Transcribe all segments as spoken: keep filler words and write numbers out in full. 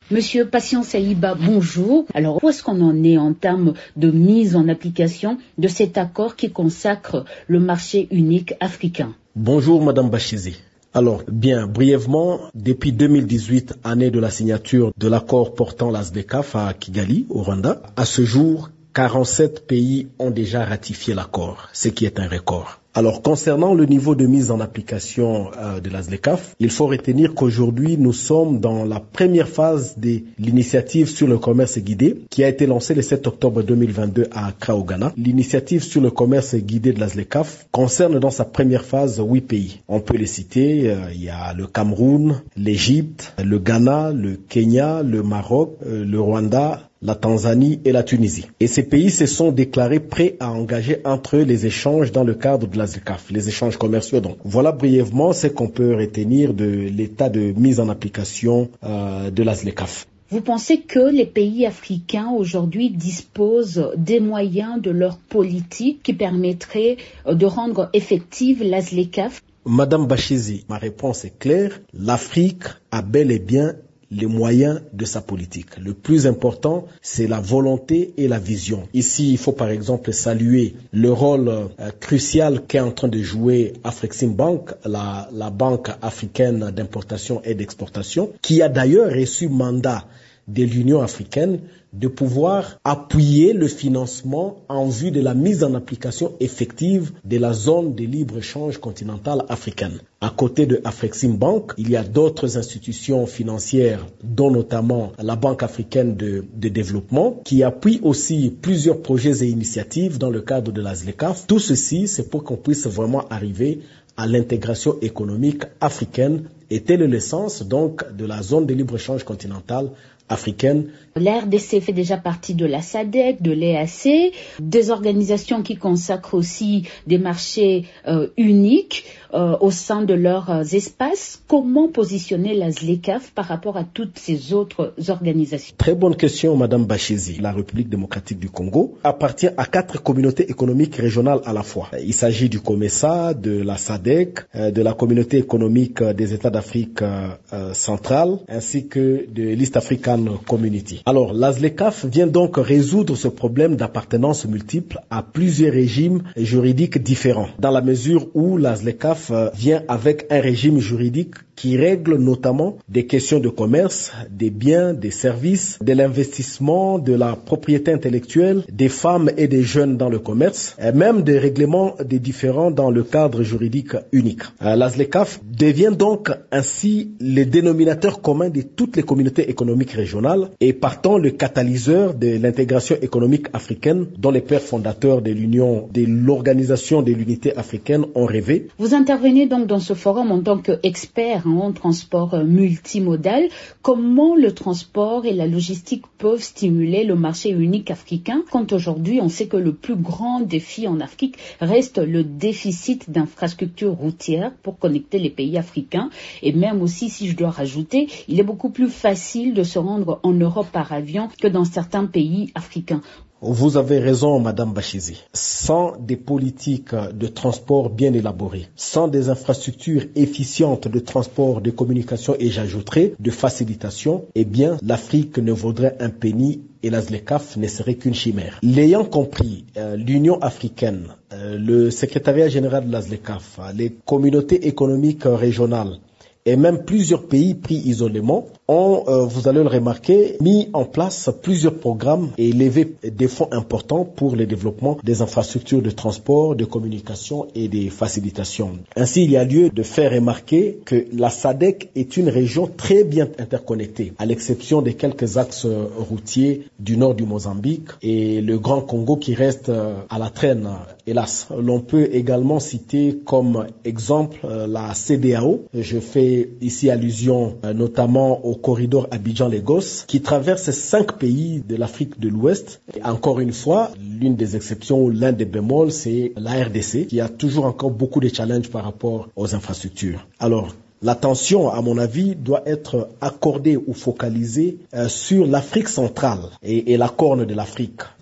Monsieur Patient Saïba, bonjour. Alors, où est-ce qu'on en est en termes de mise en application de cet accord qui consacre le marché unique africain? Bonjour Madame Bachizi. Alors, bien, brièvement, depuis deux mille dix-huit, année de la signature de l'accord portant la S D C A F à Kigali, au Rwanda, à ce jour, quarante-sept pays ont déjà ratifié l'accord, ce qui est un record. Alors, concernant le niveau de mise en application euh, de la S D C A F, il faut retenir qu'aujourd'hui, nous sommes dans la première phase de l'initiative sur le commerce guidé qui a été lancée le sept octobre deux mille vingt-deux à Accra, au Ghana. L'initiative sur le commerce guidé de la S D C A F concerne dans sa première phase huit pays. On peut les citer, euh, il y a le Cameroun, l'Égypte, le Ghana, le Kenya, le Maroc, euh, le Rwanda, la Tanzanie et la Tunisie. Et ces pays se sont déclarés prêts à engager entre eux les échanges dans le cadre de la S D C A F, les échanges commerciaux. Donc, voilà brièvement ce qu'on peut retenir de l'état de mise en application euh, de la S D C A F. Vous pensez que les pays africains aujourd'hui disposent des moyens de leur politique qui permettraient de rendre effective la S D C A F? Madame Bachizi, ma réponse est claire. L'Afrique a bel et bien les moyens de sa politique. Le plus important, c'est la volonté et la vision. Ici, il faut par exemple saluer le rôle euh, crucial qu'est en train de jouer Afreximbank, la, la banque africaine d'importation et d'exportation, qui a d'ailleurs reçu mandat de l'Union africaine de pouvoir appuyer le financement en vue de la mise en application effective de la zone de libre-échange continentale africaine. À côté de Afreximbank, il y a d'autres institutions financières, dont notamment la Banque africaine de, de développement, qui appuient aussi plusieurs projets et initiatives dans le cadre de la S D C A F. Tout ceci, c'est pour qu'on puisse vraiment arriver à l'intégration économique africaine et telle est l'essence donc de la zone de libre-échange continentale africaine. La R D C fait déjà partie de la S A D C, de l'E A C, des organisations qui consacrent aussi des marchés euh, uniques euh, au sein de leurs euh, espaces. Comment positionner la S D C A F par rapport à toutes ces autres organisations? Très bonne question, Madame Bachizi. La République démocratique du Congo appartient à quatre communautés économiques régionales à la fois. Il s'agit du COMESA, de la S A D C, de la communauté économique des États d'Afrique euh, centrale, ainsi que de l'East African Community. Alors, la S D C A F vient donc résoudre ce problème d'appartenance multiple à plusieurs régimes juridiques différents, dans la mesure où la S D C A F vient avec un régime juridique qui règle notamment des questions de commerce, des biens, des services, de l'investissement, de la propriété intellectuelle, des femmes et des jeunes dans le commerce, et même des règlements des différends dans le cadre juridique unique. La S D C A F devient donc ainsi le dénominateur commun de toutes les communautés économiques régionales et partant le catalyseur de l'intégration économique africaine dont les pères fondateurs de l'Union, de l'Organisation de l'Unité africaine ont rêvé. Vous intervenez donc dans ce forum en tant qu'expert en transport multimodal. Comment le transport et la logistique peuvent stimuler le marché unique africain quand aujourd'hui on sait que le plus grand défi en Afrique reste le déficit d'infrastructures routières pour connecter les pays africains et même aussi, si je dois rajouter, il est beaucoup plus facile de se rendre en Europe par avion que dans certains pays africains. Vous avez raison, Madame Bachizi. Sans des politiques de transport bien élaborées, sans des infrastructures efficientes de transport, de communication et j'ajouterai de facilitation, eh bien, l'Afrique ne vaudrait un penny et la S D C A F ne serait qu'une chimère. L'ayant compris, euh, l'Union africaine, euh, le secrétariat général de la S D C A F, les communautés économiques régionales, et même plusieurs pays pris isolément ont, euh, vous allez le remarquer, mis en place plusieurs programmes et levé des fonds importants pour le développement des infrastructures de transport, de communication et de facilitation. Ainsi, il y a lieu de faire remarquer que la S A D C est une région très bien interconnectée, à l'exception de quelques axes routiers du nord du Mozambique et le Grand Congo qui reste à la traîne, hélas. L'on peut également citer comme exemple la C D A O. Je fais ici allusion notamment au corridor Abidjan-Lagos qui traverse cinq pays de l'Afrique de l'Ouest. Et encore une fois, l'une des exceptions ou l'un des bémols, c'est la R D C qui a toujours encore beaucoup de challenges par rapport aux infrastructures. Alors, l'attention, à mon avis, doit être accordée ou focalisée euh, sur l'Afrique centrale et, et la corne de l'Afrique.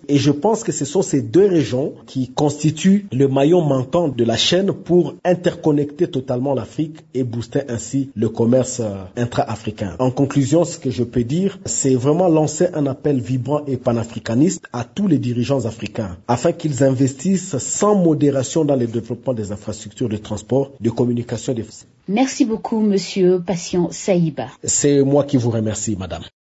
Et je pense que ce sont ces deux régions qui constituent le maillon manquant de la chaîne pour interconnecter totalement l'Afrique et booster ainsi le commerce intra-africain. En conclusion, ce que je peux dire, c'est vraiment lancer un appel vibrant et panafricaniste à tous les dirigeants africains afin qu'ils investissent sans modération dans le développement des infrastructures de transport, de communication. Des... Merci beaucoup, Monsieur Patient Saïba. C'est moi qui vous remercie, Madame.